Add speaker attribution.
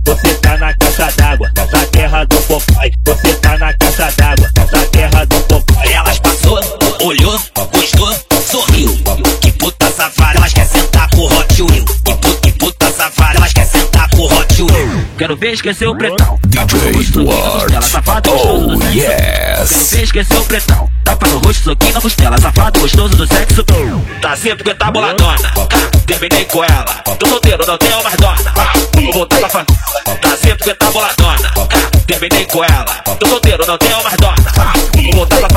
Speaker 1: você tá na caixa d'água, na terra do Popeye. Você tá na caixa d'água, na terra do Popeye.
Speaker 2: Elas passou, olhou, gostou, sorriu. Que puta safada, elas quer sentar com o Hot Wheel. Que puta safada, elas quer sentar com o Hot Wheel.
Speaker 3: Quero ver esquecer o pretão.
Speaker 4: DJ Duarte.
Speaker 3: Safado gostoso do
Speaker 4: Oh
Speaker 3: sexo. Quero
Speaker 4: yes.
Speaker 3: ver esquecer o pretão. Tapa no rosto, soquinho na costela. Safado gostoso do sexo.
Speaker 2: Tá sempre que tá boladona. Terminei com ela. Tô solteiro, não tenho mais dona. Vou voltar pra família. Tá sempre que tá boladona. Terminei com ela. Tô solteiro, não tenho mais dona. Vou voltar pra família.